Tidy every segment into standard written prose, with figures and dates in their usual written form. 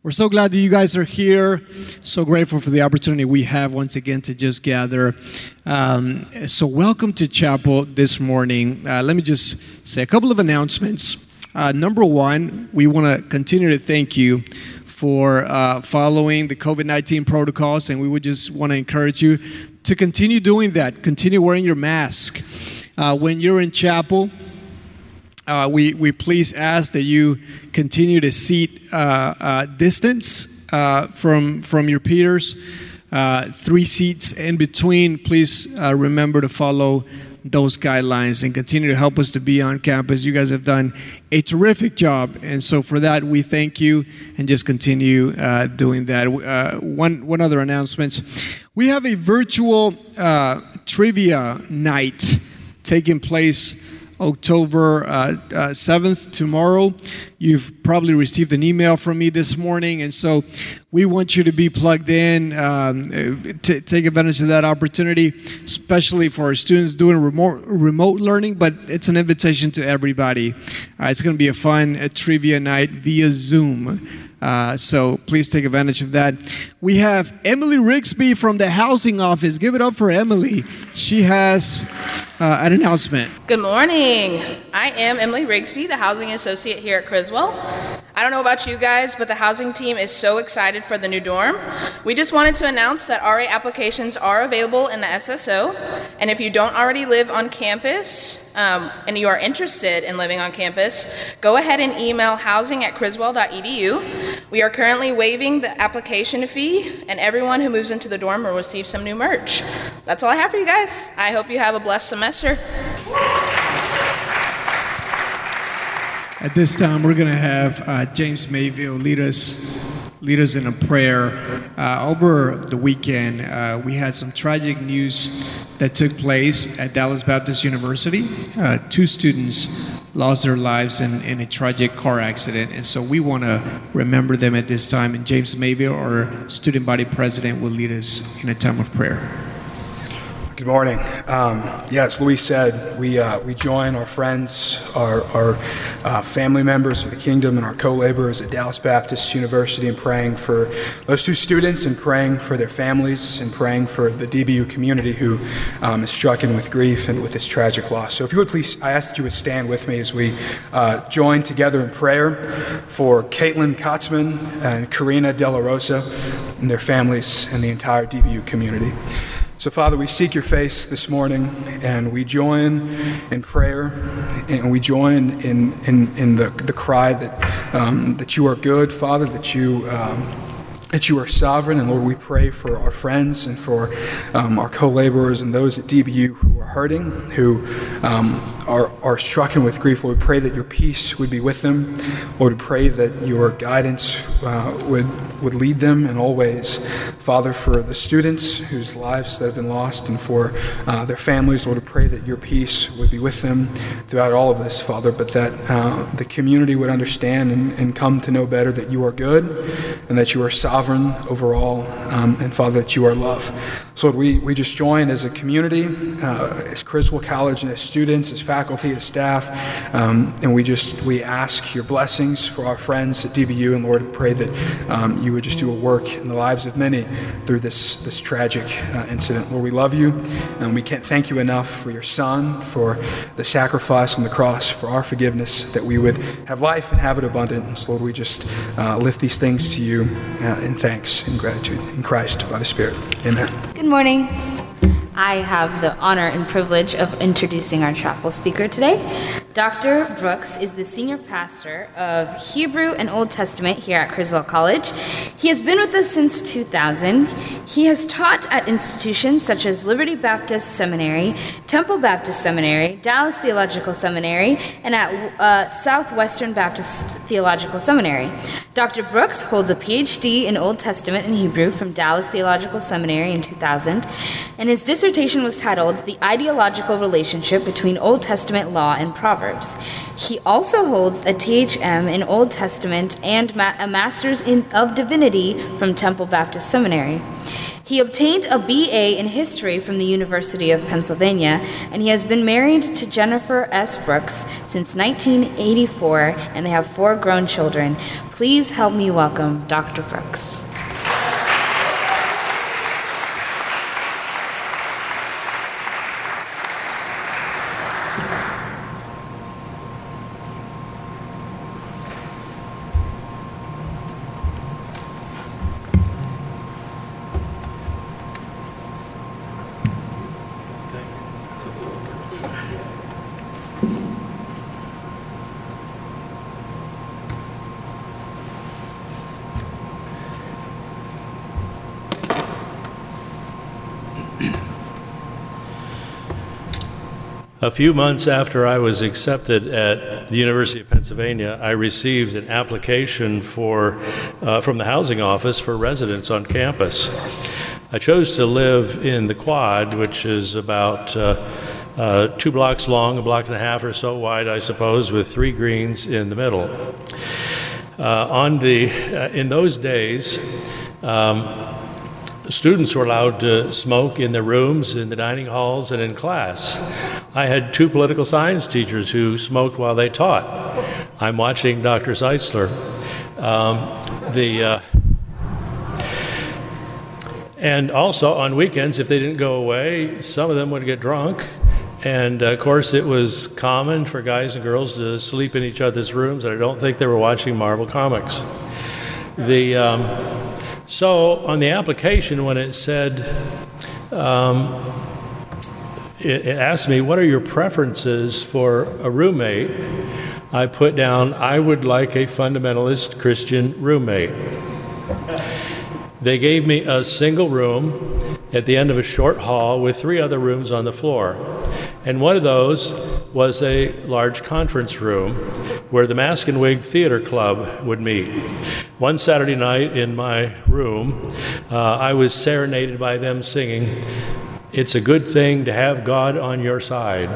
We're so glad that you guys are here. So grateful for the opportunity we have once again to just gather. So welcome to chapel this morning. Let me just say a couple of announcements. Number one, we want to continue to thank you for following the COVID-19 protocols, and we would just want to encourage you to continue doing that. Continue wearing your mask. When you're in chapel, we please ask that you continue to seat distance from your peers, 3 seats in between. Please remember to follow those guidelines and continue to help us to be on campus. You guys have done a terrific job, and so for that we thank you, and just continue doing that. One other announcement: we have a virtual trivia night taking place October 7th, tomorrow. You've probably received an email from me this morning, and so we want you to be plugged in, to take advantage of that opportunity, especially for our students doing remote learning, but it's an invitation to everybody. It's going to be a fun trivia night via Zoom. So please take advantage of that. We have Emily Rigsby from the housing office. Give it up for Emily. She has an announcement. Good morning. I am Emily Rigsby, the housing associate here at Criswell. I don't know about you guys, but the housing team is so excited for the new dorm. We just wanted to announce that RA applications are available in the SSO, and if you don't already live on campus and you are interested in living on campus, go ahead and email housing@criswell.edu. We are currently waiving the application fee, and everyone who moves into the dorm will receive some new merch. That's all I have for you guys. I hope you have a blessed semester. At this time, we're going to have James Mayville lead us in a prayer. Over the weekend, we had some tragic news that took place at Dallas Baptist University. 2 students lost their lives in a tragic car accident, and so we want to remember them at this time. And James Mayville, our student body president, will lead us in a time of prayer. Good morning. As Luis said, we join our friends, our family members of the kingdom, and our co-laborers at Dallas Baptist University in praying for those 2 students, and praying for their families, and praying for the DBU community who is stricken with grief and with this tragic loss. So if you would please, I ask that you would stand with me as we join together in prayer for Caitlin Kotzman and Karina De La Rosa and their families and the entire DBU community. So, Father, we seek your face this morning, and we join in prayer, and we join in the cry that you are good, Father, that you are sovereign. And Lord, we pray for our friends and for our co-laborers and those at DBU who are hurting, who are stricken with grief. Lord, we pray that your peace would be with them. Lord, we pray that your guidance would lead them in all ways. Father, for the students whose lives that have been lost, and for their families, Lord, we pray that your peace would be with them throughout all of this, Father, but that the community would understand and come to know better that you are good, and that you are sovereign over all, and Father, that you are love. So Lord, we just join as a community, as Criswell College, and as students, as faculty, as staff, and we ask your blessings for our friends at DBU, and Lord, pray that you would just do a work in the lives of many through this tragic incident. Lord, we love you, and we can't thank you enough for your Son, for the sacrifice on the cross, for our forgiveness, that we would have life and have it abundant. And so, Lord, we just lift these things to you in thanks and gratitude in Christ by the Spirit. Amen. Good morning. I have the honor and privilege of introducing our chapel speaker today. Dr. Brooks is the senior pastor of Hebrew and Old Testament here at Criswell College. He has been with us since 2000. He has taught at institutions such as Liberty Baptist Seminary, Temple Baptist Seminary, Dallas Theological Seminary, and at Southwestern Baptist Theological Seminary. Dr. Brooks holds a PhD in Old Testament and Hebrew from Dallas Theological Seminary in 2000, and his dissertation was titled The Ideological Relationship Between Old Testament Law and Proverbs. He also holds a THM in Old Testament and a Master's of Divinity from Temple Baptist Seminary. He obtained a BA in history from the University of Pennsylvania, and he has been married to Jennifer S. Brooks since 1984, and they have 4 grown children. Please help me welcome Dr. Brooks. A few months after I was accepted at the University of Pennsylvania, I received an application from the housing office for residence on campus. I chose to live in the Quad, which is about 2 blocks long, 1.5 blocks or so wide, I suppose, with 3 greens in the middle. In those days, students were allowed to smoke in their rooms, in the dining halls, and in class. I had 2 political science teachers who smoked while they taught. I'm watching Dr. Zeitzler. And also on weekends, if they didn't go away, some of them would get drunk. And of course, it was common for guys and girls to sleep in each other's rooms, and I don't think they were watching Marvel Comics. So on the application, when it said, it asked me, what are your preferences for a roommate? I put down, I would like a fundamentalist Christian roommate. They gave me a single room at the end of a short hall with 3 other rooms on the floor. And one of those was a large conference room where the Mask and Wig Theater Club would meet. One Saturday night in my room, I was serenaded by them singing, "It's a good thing to have God on your side."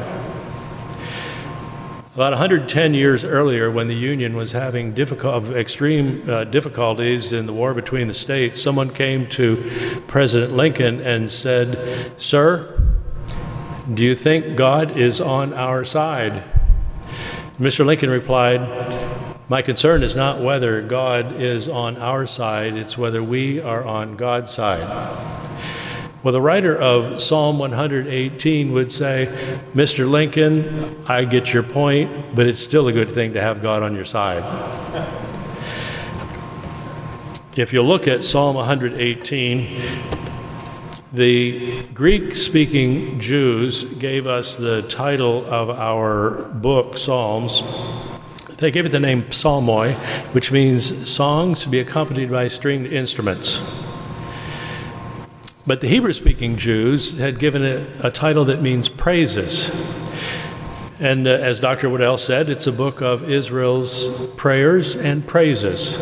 About 110 years earlier, when the Union was having extreme difficulties in the war between the states, someone came to President Lincoln and said, "Sir, do you think God is on our side?" Mr. Lincoln replied, "My concern is not whether God is on our side, it's whether we are on God's side." Well, the writer of Psalm 118 would say, "Mr. Lincoln, I get your point, but it's still a good thing to have God on your side." If you look at Psalm 118, the Greek-speaking Jews gave us the title of our book, Psalms. They gave it the name psalmoi, which means songs to be accompanied by stringed instruments. But the Hebrew-speaking Jews had given it a title that means praises. And as Dr. Waddell said, it's a book of Israel's prayers and praises.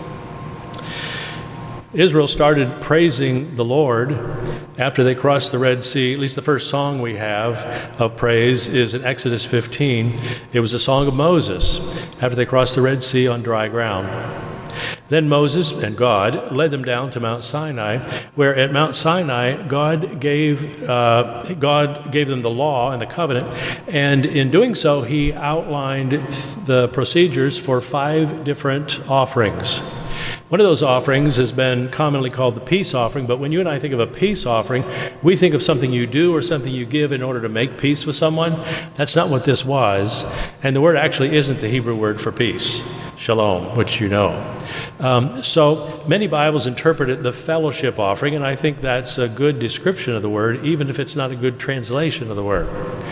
Israel started praising the Lord after they crossed the Red Sea. At least the first song we have of praise is in Exodus 15. It was a song of Moses after they crossed the Red Sea on dry ground. Then Moses and God led them down to Mount Sinai, where at Mount Sinai, God gave them the law and the covenant, and in doing so, he outlined the procedures for 5 different offerings. One of those offerings has been commonly called the peace offering, but when you and I think of a peace offering, we think of something you do or something you give in order to make peace with someone. That's not what this was, and the word actually isn't the Hebrew word for peace, shalom, which you know. So many Bibles interpret it the fellowship offering, and I think that's a good description of the word, even if it's not a good translation of the word.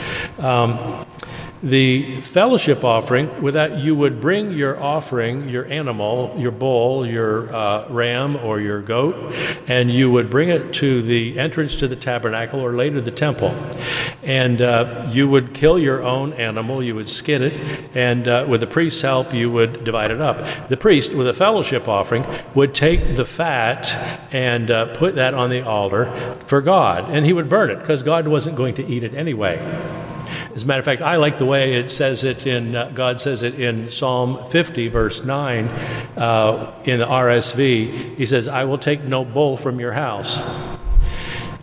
The fellowship offering, with that you would bring your offering, your animal, your bull, your ram or your goat, and you would bring it to the entrance to the tabernacle or later the temple. And you would kill your own animal, you would skin it, and with the priest's help you would divide it up. The priest, with a fellowship offering, would take the fat and put that on the altar for God, and he would burn it because God wasn't going to eat it anyway. As a matter of fact, I like the way it says it God says it in Psalm 50, verse 9, in the RSV. He says, "I will take no bull from your house."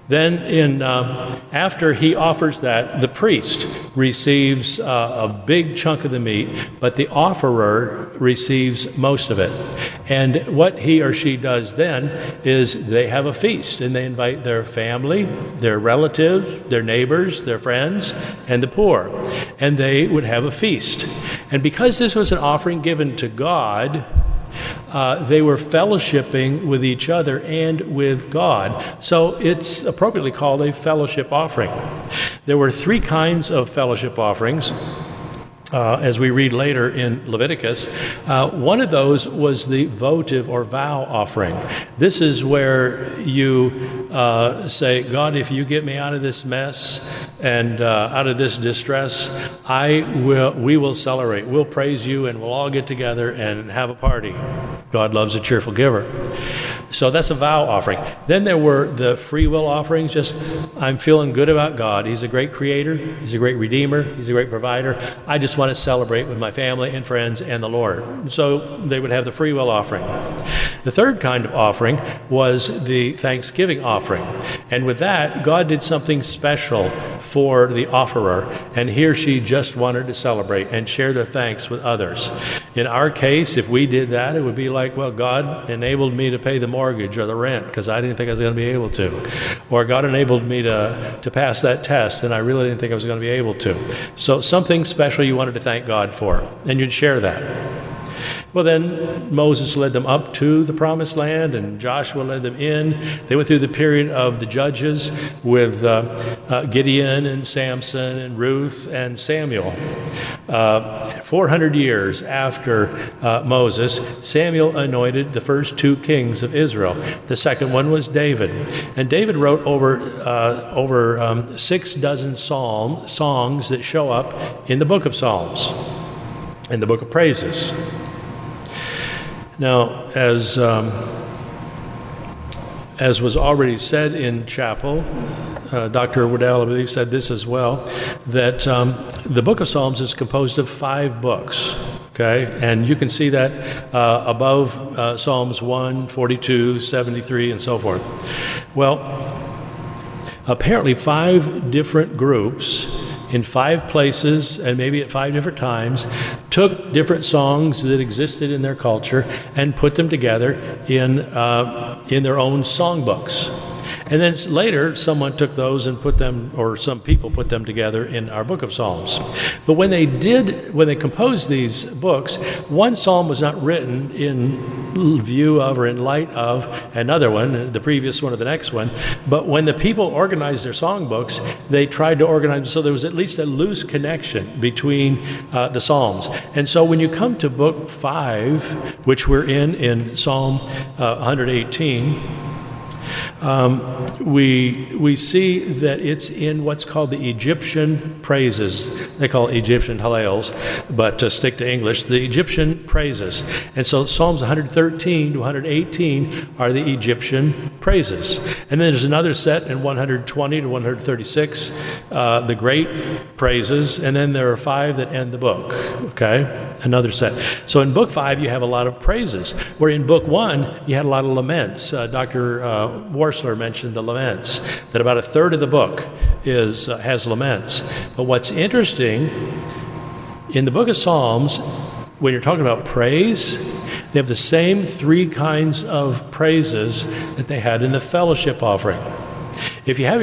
Then after he offers that, the priest receives a big chunk of the meat, but the offerer receives most of it. And what he or she does then is they have a feast, and they invite their family, their relatives, their neighbors, their friends, and the poor. And they would have a feast. And because this was an offering given to God, they were fellowshipping with each other and with God. So it's appropriately called a fellowship offering. There were 3 kinds of fellowship offerings. As we read later in Leviticus, one of those was the votive or vow offering. This is where you say, God, if you get me out of this mess and out of this distress, we will celebrate. We'll praise you, and we'll all get together and have a party. God loves a cheerful giver. So that's a vow offering. Then there were the free will offerings, just I'm feeling good about God. He's a great creator. He's a great redeemer. He's a great provider. I just want to celebrate with my family and friends and the Lord. So they would have the free will offering. The third kind of offering was the thanksgiving offering. And with that, God did something special for the offerer, and he or she just wanted to celebrate and share their thanks with others. In our case, if we did that, it would be like, well, God enabled me to pay the mortgage or the rent because I didn't think I was going to be able to. Or God enabled me to pass that test, and I really didn't think I was going to be able to. So something special you wanted to thank God for, and you'd share that. Well, then Moses led them up to the promised land, and Joshua led them in. They went through the period of the judges with Gideon and Samson and Ruth and Samuel. 400 years after Moses, Samuel anointed the first 2 kings of Israel. The second one was David. And David wrote over 6 dozen songs that show up in the book of Psalms, in the book of praises. Now, as was already said in chapel, Dr. Waddell, I believe, said this as well, that the book of Psalms is composed of 5 books, okay? And you can see that above Psalms 1, 42, 73, and so forth. Well, apparently 5 different groups in 5 places and maybe at 5 different times took different songs that existed in their culture and put them together in their own songbooks. And then later, someone took those and put them, or some people put them together in our book of Psalms. But when they composed these books, one psalm was not written in view of or in light of another one, the previous one or the next one. But when the people organized their songbooks, they tried to organize so there was at least a loose connection between the psalms. And so when you come to book 5, which we're in Psalm 118, we see that it's in what's called the Egyptian praises. They call it Egyptian Hallels, but to stick to English, the Egyptian praises. And so Psalms 113 to 118 are the Egyptian praises. And then there's another set in 120 to 136, the great praises. And then there are 5 that end the book, okay? Another set. So in book 5, you have a lot of praises, where in book 1, you had a lot of laments. Dr. Worsler mentioned the laments, that about a third of the book has laments. But what's interesting, in the book of Psalms, when you're talking about praise, they have the same 3 kinds of praises that they had in the fellowship offering. If you have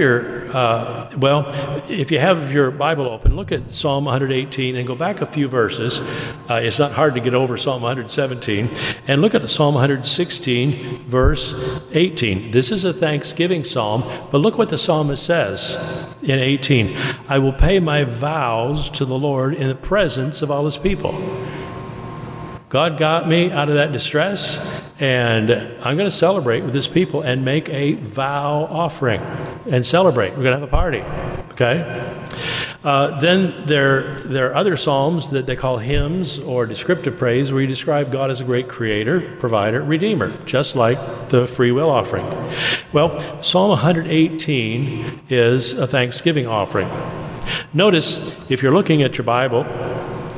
your Bible open, look at Psalm 118 and go back a few verses. It's not hard to get over Psalm 117. And look at Psalm 116, verse 18. This is a thanksgiving psalm, but look what the psalmist says in 18. I will pay my vows to the Lord in the presence of all his people. God got me out of that distress, and I'm going to celebrate with his people and make a vow offering and celebrate. We're going to have a party, okay? Then there are other psalms that they call hymns or descriptive praise, where you describe God as a great creator, provider, redeemer, just like the free will offering. Well, Psalm 118 is a thanksgiving offering. Notice, if you're looking at your Bible,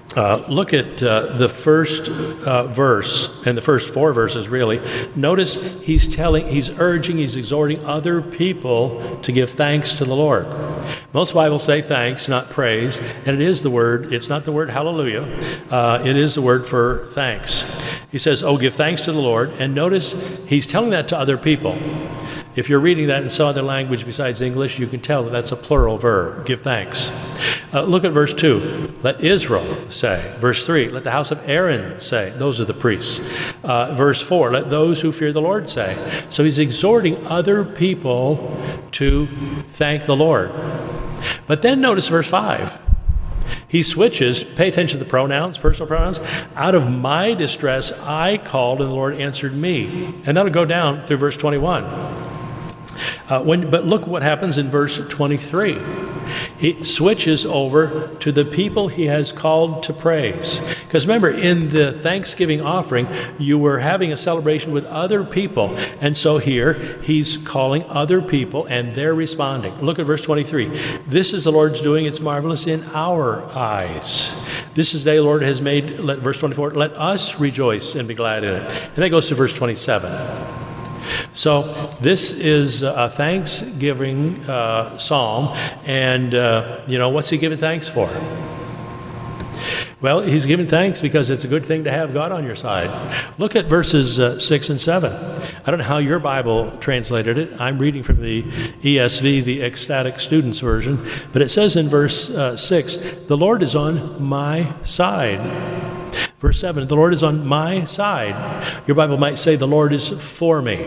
Look at the first verse and the first 4 verses, really. Notice he's urging, he's exhorting other people to give thanks to the Lord. Most Bibles say thanks, not praise, and it is the word, it's not the word hallelujah, it is the word for thanks. He says, oh, give thanks to the Lord, and notice he's telling that to other people. If you're reading that in some other language besides English, you can tell that that's a plural verb, give thanks. Look at verse 2. Let Israel say. Verse 3. Let the house of Aaron say. Those are the priests. Verse 4. Let those who fear the Lord say. So he's exhorting other people to thank the Lord. But then notice verse 5. He switches, pay attention to the pronouns, personal pronouns. Out of my distress I called, and the Lord answered me. And that'll go down through verse 21. But look what happens in verse 23. He switches over to the people he has called to praise. Because remember, in the Thanksgiving offering, you were having a celebration with other people. And so here, he's calling other people, and they're responding. Look at verse 23. This is the Lord's doing. It's marvelous in our eyes. This is the day the Lord has made. Verse 24, let us rejoice and be glad in it. And that goes to verse 27. So this is a Thanksgiving psalm, and what's he giving thanks for? Well, he's giving thanks because it's a good thing to have God on your side. Look at verses 6 and 7. I don't know how your Bible translated it. I'm reading from the ESV, the Ecstatic Students Version, but it says in verse 6, the Lord is on my side. Verse 7, the Lord is on my side. Your Bible might say the Lord is for me,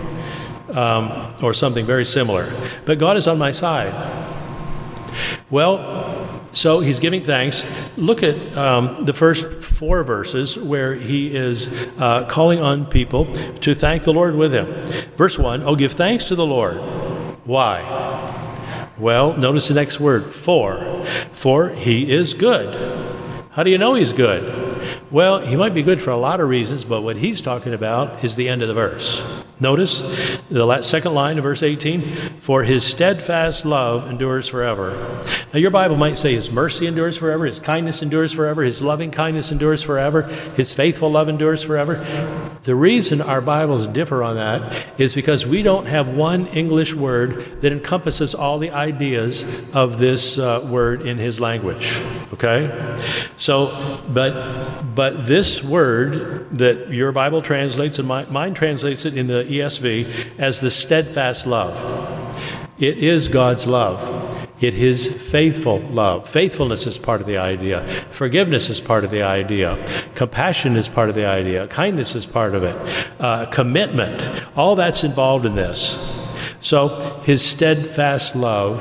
or something very similar. But God is on my side. Well, so he's giving thanks. Look at the first 4 verses where he is calling on people to thank the Lord with him. Verse 1, oh, give thanks to the Lord. Why? Well, notice the next word, for he is good. How do you know he's good? Well, he might be good for a lot of reasons, but what he's talking about is the end of the verse. Notice the second line of verse 18, for his steadfast love endures forever. Now your Bible might say his mercy endures forever, his kindness endures forever, his loving kindness endures forever, his faithful love endures forever. The reason our Bibles differ on that is because we don't have one English word that encompasses all the ideas of this word in his language. Okay? So, but this word that your Bible translates and mine translates it in the ESV as the steadfast love. It is God's love. It is faithful love. Faithfulness is part of the idea. Forgiveness is part of the idea. Compassion is part of the idea. Kindness is part of it. Commitment. All that's involved in this. So his steadfast love,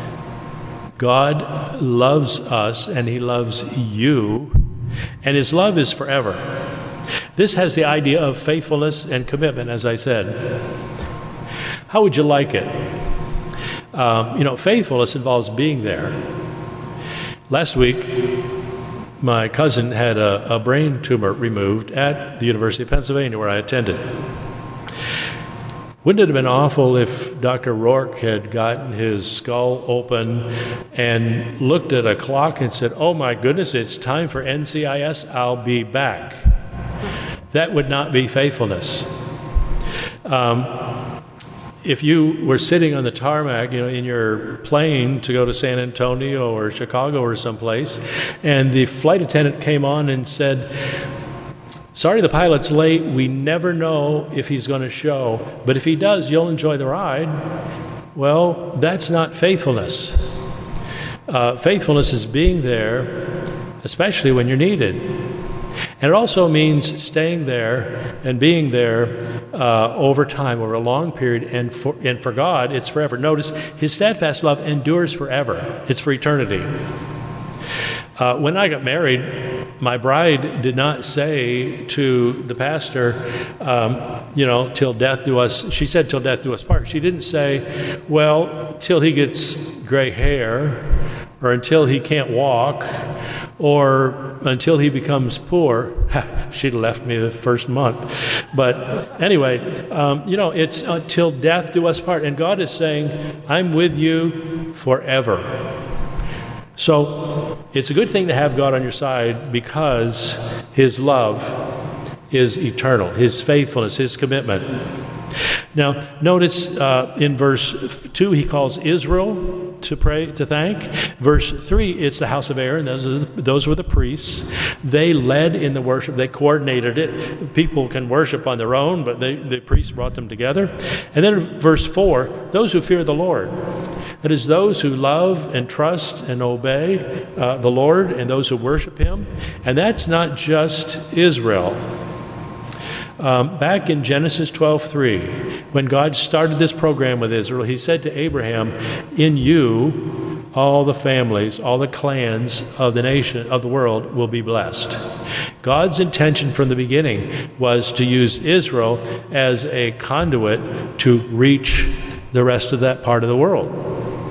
God loves us and he loves you, and his love is forever. This has the idea of faithfulness and commitment, as I said. How would you like it? Faithfulness involves being there. Last week, my cousin had a brain tumor removed at the University of Pennsylvania, where I attended. Wouldn't it have been awful if Dr. Rourke had gotten his skull open and looked at a clock and said, oh my goodness, it's time for NCIS, I'll be back. That would not be faithfulness. If you were sitting on the tarmac, in your plane to go to San Antonio or Chicago or someplace, and the flight attendant came on and said, sorry, the pilot's late. We never know if he's going to show, but if he does, you'll enjoy the ride. Well, that's not faithfulness. Faithfulness is being there, especially when you're needed. And it also means staying there and being there over time, over a long period, and for God, it's forever. Notice, his steadfast love endures forever. It's for eternity. When I got married, my bride did not say to the pastor, till death do us, she said, till death do us part. She didn't say, well, till he gets gray hair, or until he can't walk, or until he becomes poor. She'd left me the first month. But anyway, it's until death do us part. And God is saying, I'm with you forever. So It's a good thing to have God on your side because his love is eternal, his faithfulness, his commitment. Now, notice in verse 2, he calls Israel to pray, to thank. Verse 3, it's the house of Aaron. Those were the priests. They led in the worship. They coordinated it. People can worship on their own, but the priests brought them together. And then verse 4, those who fear the Lord. That is, those who love and trust and obey the Lord and those who worship him. And that's not just Israel. Back in Genesis 12:3, when God started this program with Israel, he said to Abraham, in you, all the families, all the clans of the nation, of the world will be blessed. God's intention from the beginning was to use Israel as a conduit to reach the rest of that part of the world.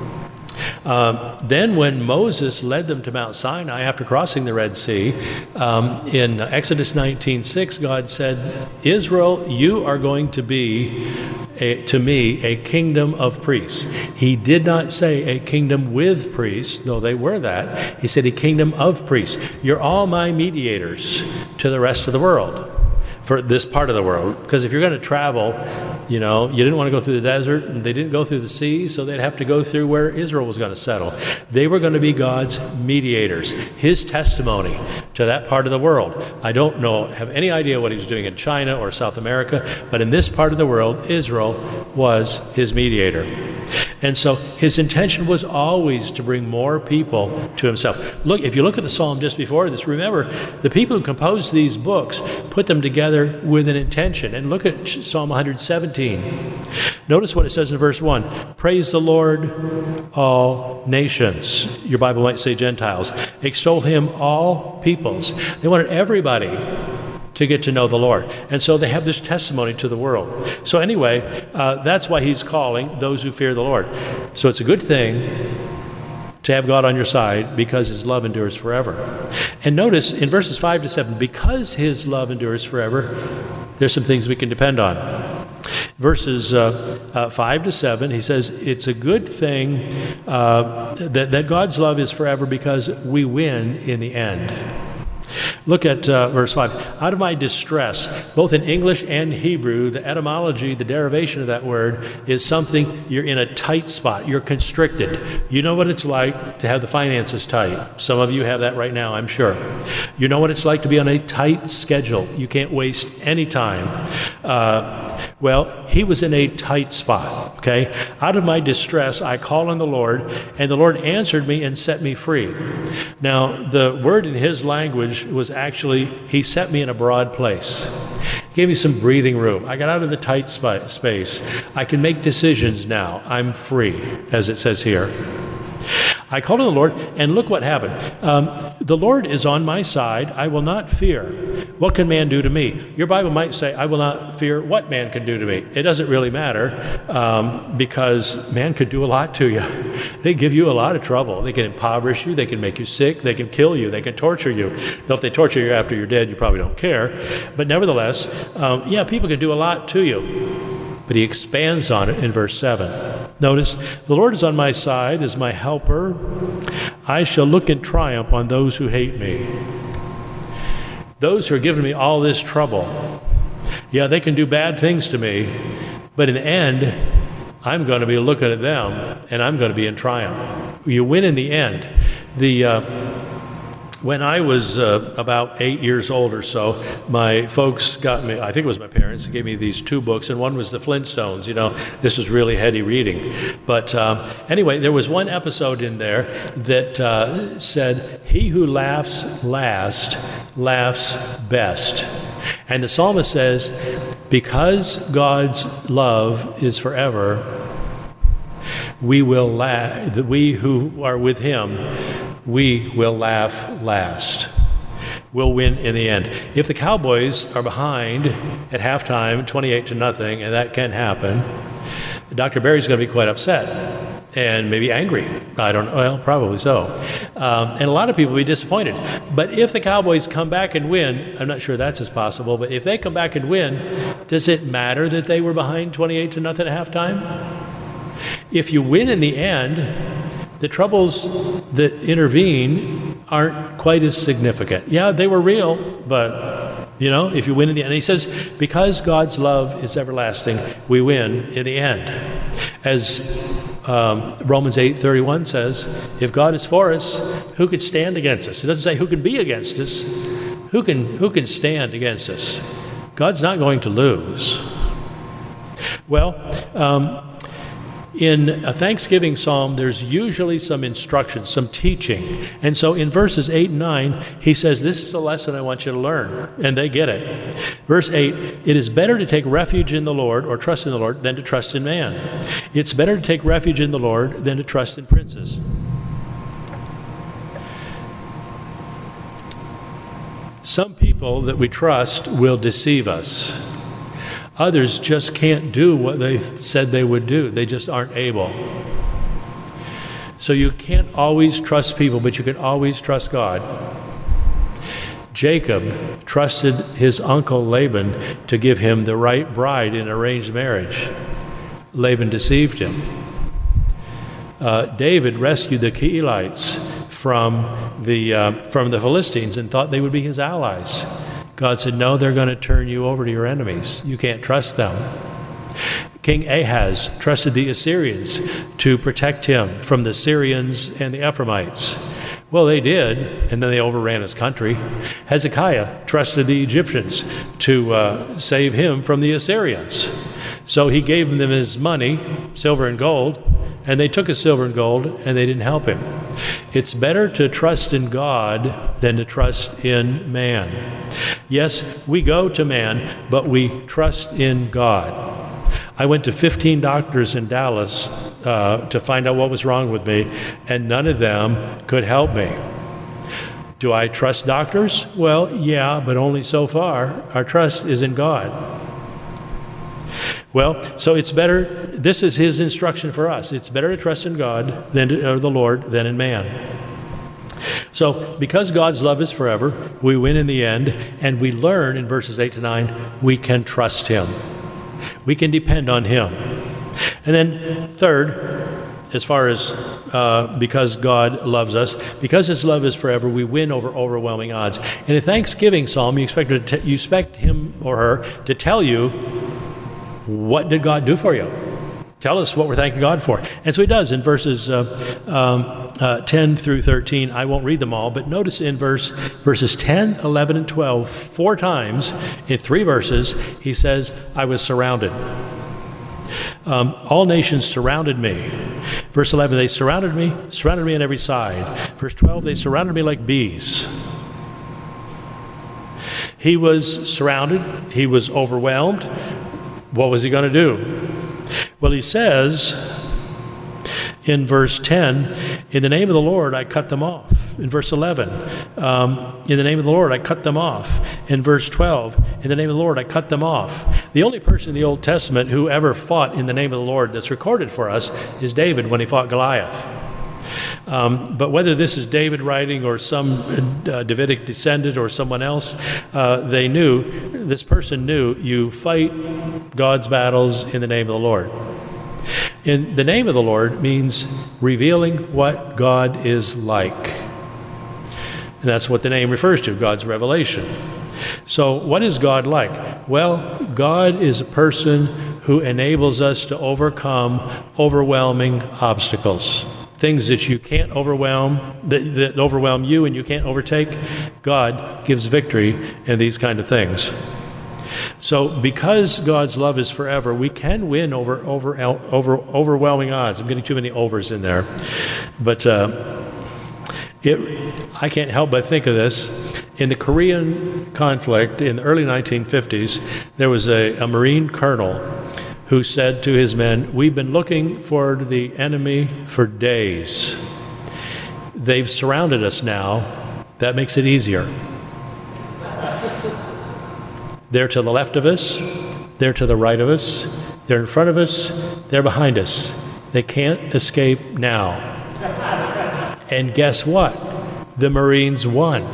Then when Moses led them to Mount Sinai after crossing the Red Sea, in Exodus 19:6, God said, Israel, you are going to be, to me, a kingdom of priests. He did not say a kingdom with priests, though they were that. He said a kingdom of priests. You're all my mediators to the rest of the world, for this part of the world. Because if you're going to travel, you didn't want to go through the desert, and they didn't go through the sea, so they'd have to go through where Israel was going to settle. They were going to be God's mediators, his testimony to that part of the world. I don't have any idea what he was doing in China or South America, but in this part of the world, Israel was his mediator. And so his intention was always to bring more people to himself. Look, if you look at the psalm just before this, remember, the people who composed these books put them together with an intention. And look at Psalm 117. Notice what it says in verse 1. Praise the Lord, all nations. Your Bible might say Gentiles. Extol him, all peoples. They wanted everybody to get to know the Lord. And so they have this testimony to the world. So anyway, that's why he's calling those who fear the Lord. So it's a good thing to have God on your side because his love endures forever. And notice in verses 5 to 7, because his love endures forever, there's some things we can depend on. Verses 5 to 7, he says, it's a good thing that God's love is forever because we win in the end. Look at verse 5. Out of my distress, both in English and Hebrew, the etymology, the derivation of that word is something you're in a tight spot. You're constricted. You know what it's like to have the finances tight. Some of you have that right now, I'm sure. You know what it's like to be on a tight schedule. You can't waste any time. Well, he was in a tight spot, okay? Out of my distress, I called on the Lord, and the Lord answered me and set me free. Now, the word in his language was actually, he set me in a broad place. He gave me some breathing room. I got out of the tight space. I can make decisions now. I'm free, as it says here. I called on the Lord, and look what happened. The Lord is on my side. I will not fear. What can man do to me? Your Bible might say, I will not fear what man can do to me. It doesn't really matter because man could do a lot to you. They give you a lot of trouble. They can impoverish you. They can make you sick. They can kill you. They can torture you. Though if they torture you after you're dead, you probably don't care. But nevertheless, people can do a lot to you. But he expands on it in verse 7. Notice, the Lord is on my side as my helper. I shall look in triumph on those who hate me. Those who are giving me all this trouble. Yeah, they can do bad things to me, but in the end, I'm going to be looking at them, and I'm going to be in triumph. You win in the end. When I was about 8 years old or so, my folks got me, I think it was my parents, gave me these two books, and one was the Flintstones. This was really heady reading. But anyway, there was one episode in there that said, he who laughs last laughs best. And the psalmist says, because God's love is forever, we who are with him, we will laugh last. We'll win in the end. If the Cowboys are behind at halftime, 28-0, and that can happen, Dr. Barry's going to be quite upset and maybe angry. I don't know. Well, probably so. And a lot of people will be disappointed. But if the Cowboys come back and win, I'm not sure that's as possible, but if they come back and win, does it matter that they were behind 28-0 at halftime? If you win in the end, the troubles that intervene aren't quite as significant. Yeah, they were real, but, if you win in the end. He says, because God's love is everlasting, we win in the end. As Romans 8:31 says, if God is for us, who could stand against us? It doesn't say who can be against us. Who can stand against us? God's not going to lose. Well, in a Thanksgiving psalm, there's usually some instruction, some teaching. And so in verses 8 and 9, he says, this is a lesson I want you to learn. And they get it. Verse 8, it is better to take refuge in the Lord, or trust in the Lord, than to trust in man. It's better to take refuge in the Lord than to trust in princes. Some people that we trust will deceive us. Others just can't do what they said they would do. They just aren't able. So you can't always trust people, but you can always trust God. Jacob trusted his uncle Laban to give him the right bride in arranged marriage. Laban deceived him. David rescued the Keelites from the Philistines and thought they would be his allies. God said, no, they're going to turn you over to your enemies. You can't trust them. King Ahaz trusted the Assyrians to protect him from the Syrians and the Ephraimites. Well, they did, and then they overran his country. Hezekiah trusted the Egyptians to save him from the Assyrians. So he gave them his money, silver and gold, and they took his silver and gold, and they didn't help him. It's better to trust in God than to trust in man. Yes, we go to man, but we trust in God. I went to 15 doctors in Dallas to find out what was wrong with me, and none of them could help me. Do I trust doctors? Well, yeah, but only so far. Our trust is in God. Well, so it's better, this is his instruction for us. It's better to trust in God or the Lord than in man. So because God's love is forever, we win in the end, and we learn in verses 8 to 9, we can trust him. We can depend on him. And then third, as far as because God loves us, because his love is forever, we win over overwhelming odds. In a Thanksgiving psalm, you expect him or her to tell you, what did God do for you? Tell us what we're thanking God for. And so he does in verses 10 through 13. I won't read them all, but notice in verses 10, 11, and 12, 4 times in 3 verses, he says, I was surrounded. All nations surrounded me. Verse 11, they surrounded me on every side. Verse 12, they surrounded me like bees. He was surrounded. He was overwhelmed. What was he going to do? Well, he says in verse 10, in the name of the Lord, I cut them off. In verse 11, in the name of the Lord, I cut them off. In verse 12, in the name of the Lord, I cut them off. The only person in the Old Testament who ever fought in the name of the Lord that's recorded for us is David when he fought Goliath. But whether this is David writing or some Davidic descendant or someone else, this person knew you fight God's battles in the name of the Lord. In the name of the Lord means revealing what God is like. And that's what the name refers to, God's revelation. So what is God like? Well, God is a person who enables us to overcome overwhelming obstacles. Things that you can't overwhelm, that overwhelm you and you can't overtake, God gives victory in these kind of things. So because God's love is forever, we can win over overwhelming odds. I'm getting too many overs in there. But I can't help but think of this. In the Korean conflict in the early 1950s, there was a Marine colonel who said to his men, we've been looking for the enemy for days. They've surrounded us now. That makes it easier. They're to the left of us. They're to the right of us. They're in front of us. They're behind us. They can't escape now. And guess what? The Marines won.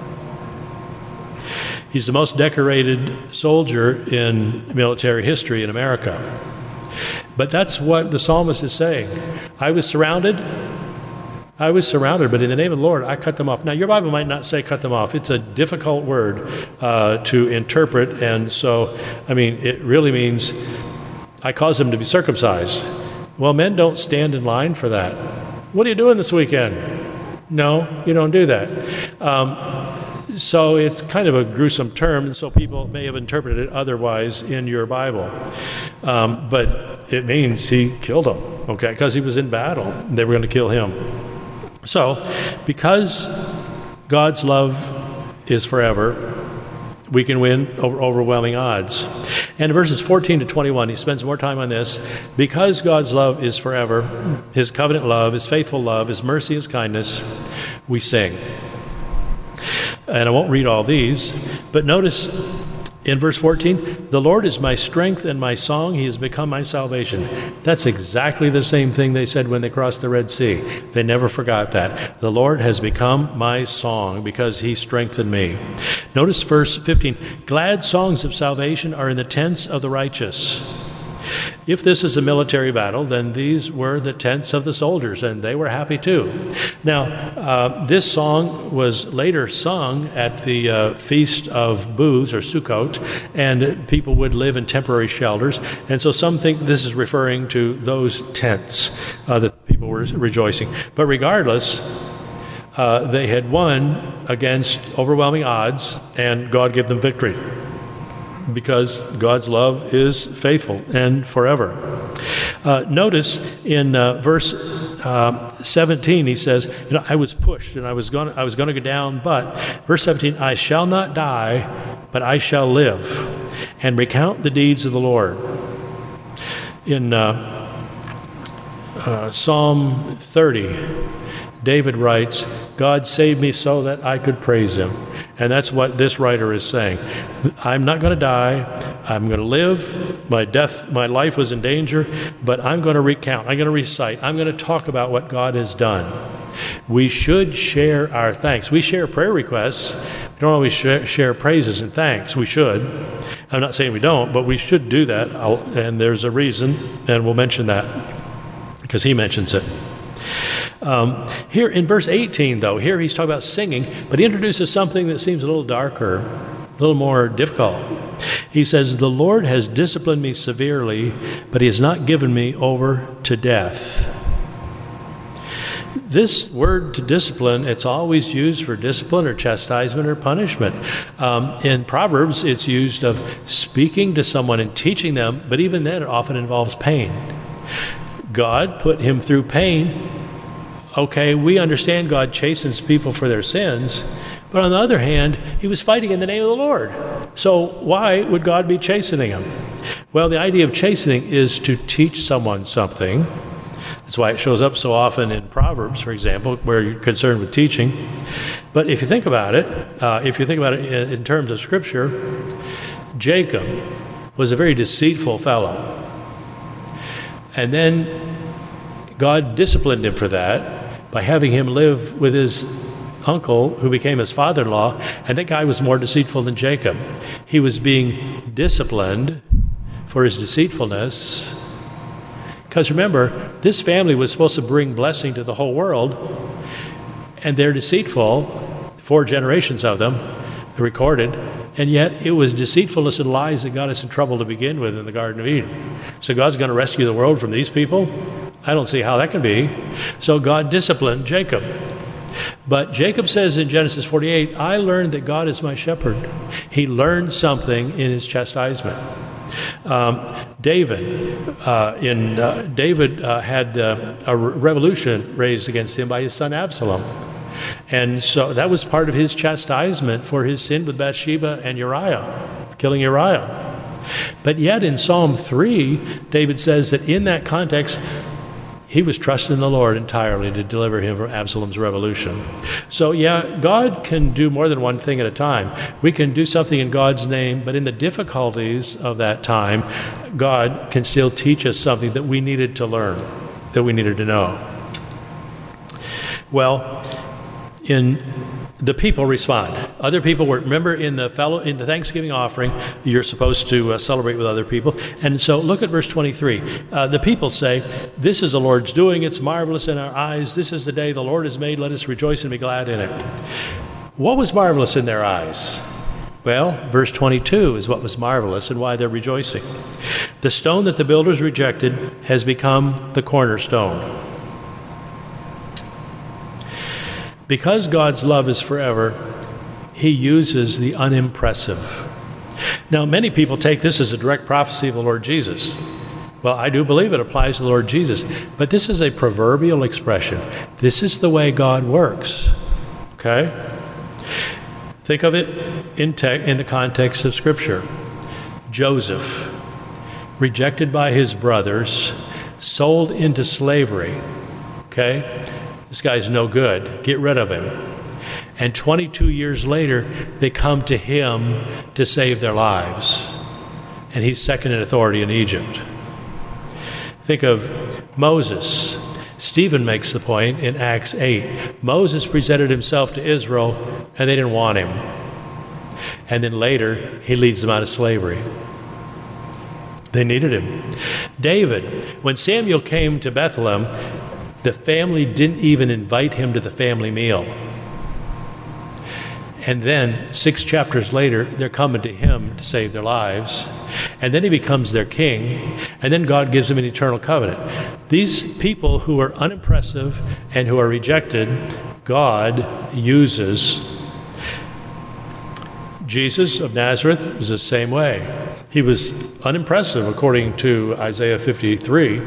He's the most decorated soldier in military history in America. But that's what the psalmist is saying. I was surrounded. I was surrounded, but in the name of the Lord, I cut them off. Now, your Bible might not say cut them off. It's a difficult word to interpret, and so, it really means I caused them to be circumcised. Well, men don't stand in line for that. What are you doing this weekend? No, you don't do that. So it's kind of a gruesome term, and so people may have interpreted it otherwise in your Bible. But it means he killed him, okay, because he was in battle. They were going to kill him. So, because God's love is forever, we can win over overwhelming odds. And in verses 14 to 21, he spends more time on this. Because God's love is forever, his covenant love, his faithful love, his mercy, his kindness, we sing. And I won't read all these, but notice in verse 14, the Lord is my strength and my song. He has become my salvation. That's exactly the same thing they said when they crossed the Red Sea. They never forgot that. The Lord has become my song because he strengthened me. Notice verse 15, glad songs of salvation are in the tents of the righteous. If this is a military battle, then these were the tents of the soldiers, and they were happy too. Now, this song was later sung at the Feast of Booths, or Sukkot, and people would live in temporary shelters. And so some think this is referring to those tents that people were rejoicing. But regardless, they had won against overwhelming odds, and God gave them victory, because God's love is faithful and forever. Notice in verse 17, he says, I was pushed and I was going to go down, but verse 17, I shall not die, but I shall live and recount the deeds of the Lord. In Psalm 30, David writes, God saved me so that I could praise him. And that's what this writer is saying. I'm not going to die. I'm going to live. My life was in danger, but I'm going to recount. I'm going to recite. I'm going to talk about what God has done. We should share our thanks. We share prayer requests. We don't always share praises and thanks. We should. I'm not saying we don't, but we should do that. And there's a reason, and we'll mention that because he mentions it. Here in verse 18, though, here he's talking about singing, but he introduces something that seems a little darker, a little more difficult. He says, the Lord has disciplined me severely, but he has not given me over to death. This word to discipline, it's always used for discipline or chastisement or punishment. In Proverbs, it's used of speaking to someone and teaching them, but even then it often involves pain. God put him through pain. Okay, we understand God chastens people for their sins, but on the other hand, he was fighting in the name of the Lord. So why would God be chastening him? Well, the idea of chastening is to teach someone something. That's why it shows up so often in Proverbs, for example, where you're concerned with teaching. But if you think about it, in terms of Scripture, Jacob was a very deceitful fellow. And then God disciplined him for that by having him live with his uncle, who became his father-in-law, and that guy was more deceitful than Jacob. He was being disciplined for his deceitfulness. Because remember, this family was supposed to bring blessing to the whole world, and they're deceitful, 4 generations of them recorded, and yet it was deceitfulness and lies that got us in trouble to begin with in the Garden of Eden. So God's going to rescue the world from these people? I don't see how that can be. So God disciplined Jacob. But Jacob says in Genesis 48, I learned that God is my shepherd. He learned something in his chastisement. David had a revolution raised against him by his son Absalom. And so that was part of his chastisement for his sin with Bathsheba and Uriah, killing Uriah. But yet in Psalm 3, David says that in that context, he was trusting the Lord entirely to deliver him from Absalom's revolution. So yeah, God can do more than one thing at a time. We can do something in God's name, but in the difficulties of that time, God can still teach us something that we needed to learn, that we needed to know. Well, in the people respond. Other people were, remember in the Thanksgiving offering, you're supposed to celebrate with other people. And so look at verse 23. The people say, "This is the Lord's doing. It's marvelous in our eyes. This is the day the Lord has made. Let us rejoice and be glad in it." What was marvelous in their eyes? Well, verse 22 is what was marvelous and why they're rejoicing. "The stone that the builders rejected has become the cornerstone." Because God's love is forever, he uses the unimpressive. Now, many people take this as a direct prophecy of the Lord Jesus. Well, I do believe it applies to the Lord Jesus, but this is a proverbial expression. This is the way God works, okay? Think of it in the context of Scripture. Joseph, rejected by his brothers, sold into slavery, okay? This guy's no good. Get rid of him. And 22 years later, they come to him to save their lives. And he's second in authority in Egypt. Think of Moses. Stephen makes the point in Acts 8. Moses presented himself to Israel, and they didn't want him. And then later, he leads them out of slavery. They needed him. David, when Samuel came to Bethlehem, the family didn't even invite him to the family meal. And then 6 chapters later, they're coming to him to save their lives. And then he becomes their king. And then God gives them an eternal covenant. These people who are unimpressive and who are rejected, God uses. Jesus of Nazareth was the same way. He was unimpressive according to Isaiah 53.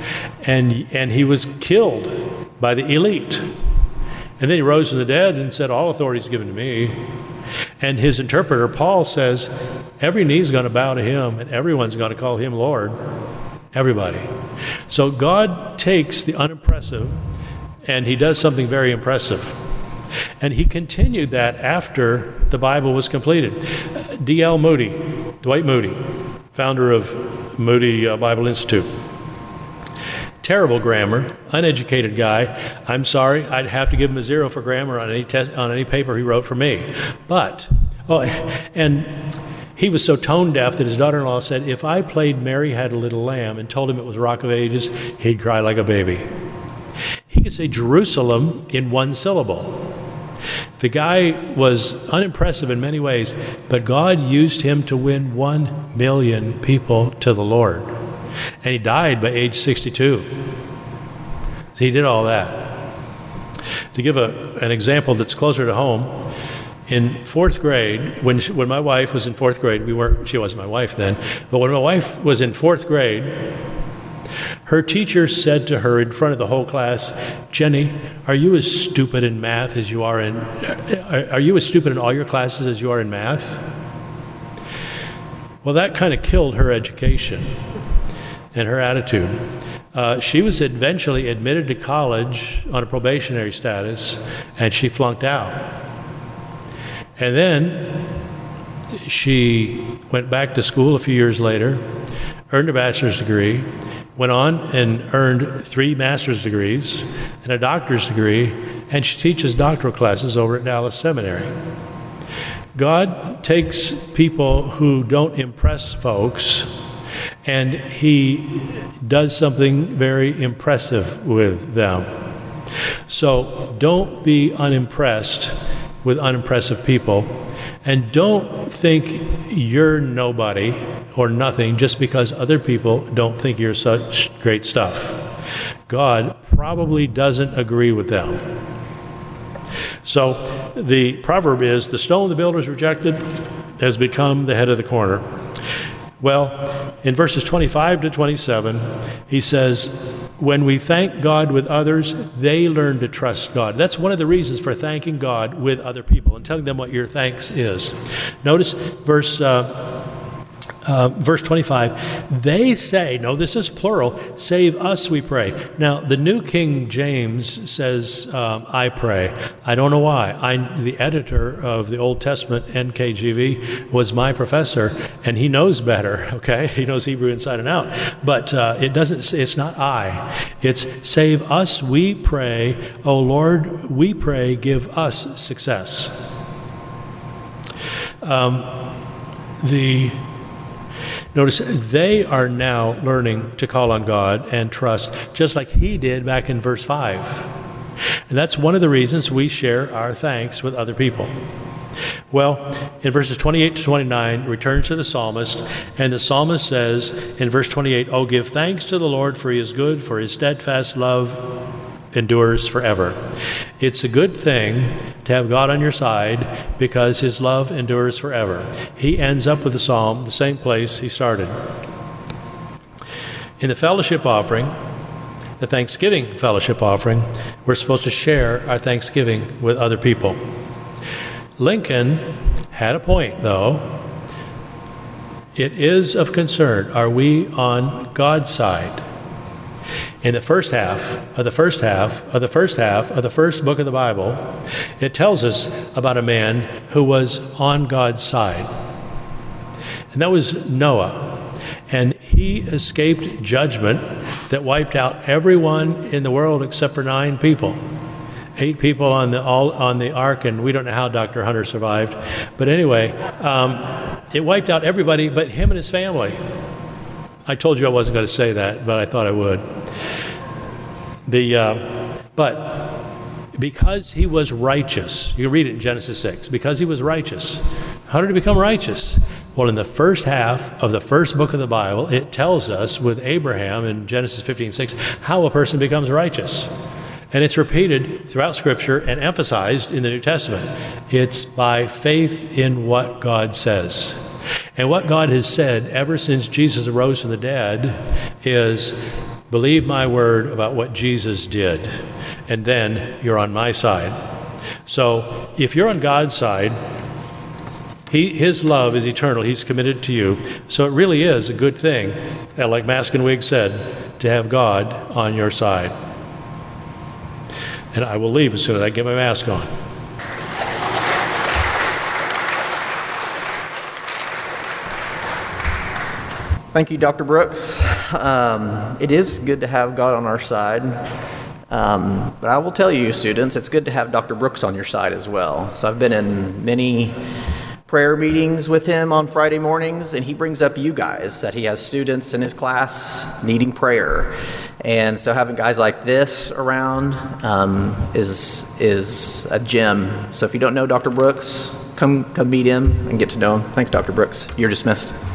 And he was killed by the elite. And then he rose from the dead and said, "All authority is given to me." And his interpreter, Paul, says, every knee is going to bow to him and everyone's going to call him Lord. Everybody. So God takes the unimpressive and he does something very impressive. And he continued that after the Bible was completed. D.L. Moody, Dwight Moody, founder of Moody Bible Institute. Terrible grammar, uneducated guy. I'm sorry, I'd have to give him a 0 for grammar on any paper he wrote for me. But, and he was so tone deaf that his daughter-in-law said, if I played Mary Had a Little Lamb and told him it was Rock of Ages, he'd cry like a baby. He could say Jerusalem in 1 syllable. The guy was unimpressive in many ways, but God used him to win 1 million people to the Lord. And he died by age 62. So he did all that. To give an example that's closer to home, in 4th grade, when my wife was in 4th grade, she wasn't my wife then, but when my wife was in 4th grade, her teacher said to her in front of the whole class, "Jenny, are you as stupid in math as you are are you as stupid in all your classes as you are in math?" Well, that kind of killed her education and her attitude. She was eventually admitted to college on a probationary status, and she flunked out. And then she went back to school a few years later, earned a bachelor's degree, went on and earned 3 master's degrees and a doctor's degree, and she teaches doctoral classes over at Dallas Seminary. God takes people who don't impress folks, and he does something very impressive with them. So don't be unimpressed with unimpressive people, and don't think you're nobody or nothing just because other people don't think you're such great stuff. God probably doesn't agree with them. So the proverb is, the stone the builders rejected has become the head of the corner. Well, in verses 25 to 27, he says, when we thank God with others, they learn to trust God. That's one of the reasons for thanking God with other people and telling them what your thanks is. Notice verse Verse 25, they say, no, this is plural, save us, we pray. Now, the New King James says, I pray. I don't know why. The editor of the Old Testament, NKJV, was my professor, and he knows better, okay? He knows Hebrew inside and out. But it's not I. It's save us, we pray. O Lord, we pray, give us success. Notice they are now learning to call on God and trust, just like he did back in verse 5. And that's one of the reasons we share our thanks with other people. Well, in verses 28 to 29, it returns to the psalmist, and the psalmist says in verse 28, "Oh, give thanks to the Lord, for he is good, for his steadfast love endures forever." It's a good thing to have God on your side because his love endures forever. He ends up with the psalm, the same place he started. In the fellowship offering, the Thanksgiving fellowship offering, we're supposed to share our thanksgiving with other people. Lincoln had a point, though. It is of concern, are we on God's side? In the first book of the Bible, it tells us about a man who was on God's side. And that was Noah. And he escaped judgment that wiped out everyone in the world except for 9 people. 8 people on the ark, and we don't know how Dr. Hunter survived. But anyway, it wiped out everybody but him and his family. I told you I wasn't going to say that, but I thought I would. But because he was righteous, you can read it in Genesis 6, because he was righteous. How did he become righteous? Well, in the first half of the first book of the Bible, it tells us with Abraham in Genesis 15:6 how a person becomes righteous. And it's repeated throughout Scripture and emphasized in the New Testament. It's by faith in what God says. And what God has said ever since Jesus arose from the dead is, believe my word about what Jesus did, and then you're on my side. So if you're on God's side, his love is eternal. He's committed to you. So it really is a good thing, like Maskenwig said, to have God on your side. And I will leave as soon as I get my mask on. Thank you, Dr. Brooks. It is good to have God on our side. But I will tell you, students, it's good to have Dr. Brooks on your side as well. So I've been in many prayer meetings with him on Friday mornings, and he brings up you guys, that he has students in his class needing prayer. And so having guys like this around is a gem. So if you don't know Dr. Brooks, come meet him and get to know him. Thanks, Dr. Brooks. You're dismissed.